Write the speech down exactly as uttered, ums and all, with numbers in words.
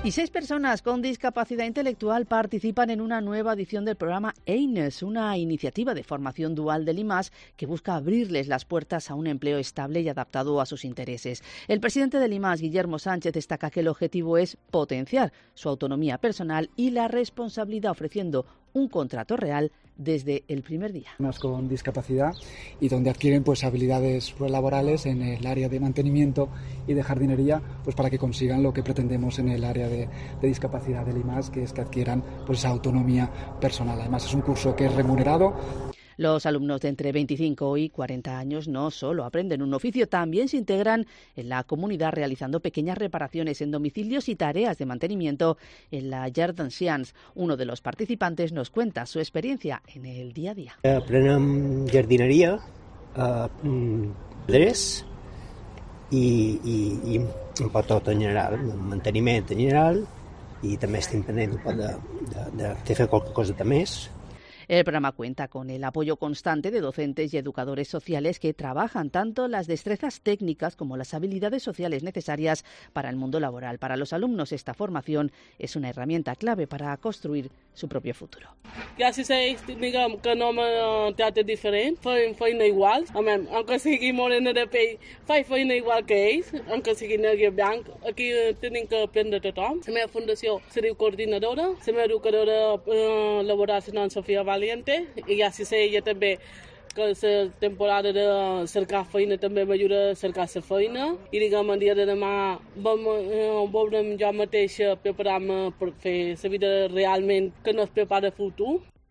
Y seis personas con discapacidad intelectual participan en una nueva edición del programa EINES, una iniciativa de formación dual del I M A S que busca abrirles las puertas a un empleo estable y adaptado a sus intereses. El presidente del I M A S, Guillermo Sánchez, destaca que el objetivo es potenciar su autonomía personal y la responsabilidad, ofreciendo un contrato real desde el primer día. Más con discapacidad y donde adquieren pues habilidades pues, laborales en el área de mantenimiento y de jardinería, pues para que consigan lo que pretendemos en el área de, de discapacidad del I M A S, que es que adquieran pues esa autonomía personal. Además es un curso que es remunerado. Los alumnos de entre veinticinco y cuarenta años no solo aprenden un oficio, también se integran en la comunidad realizando pequeñas reparaciones en domicilios y tareas de mantenimiento en la llar d'ancians. Uno de los participantes nos cuenta su experiencia en el día a día. Aprenem jardineria, uh, drets i, i, i un poc tot en general, manteniment en general, i també estic pendent de, de, de, de fer qualque cosa més. El programa cuenta con el apoyo constante de docentes y educadores sociales que trabajan tanto las destrezas técnicas como las habilidades sociales necesarias para el mundo laboral. Para los alumnos, esta formación es una herramienta clave para construir su propio futuro. Ja, si se diguem que no me tracta diferent, fem feina igual, aunque sigui morena de pell, faig feina igual que ells, aunque sigui negre blanc, aquí tenim que aprendre tothom. La meva fundació se diu coordinadora, la meva educadora eh, laboral se diu Sofia Valiente, i ja si sé ella també que la temporada de cercar feina també m'ajuda a cercar la feina i diguem el dia de demà vam, eh, veurem jo mateixa preparar-me per fer la vida realment que no es prepara a futur.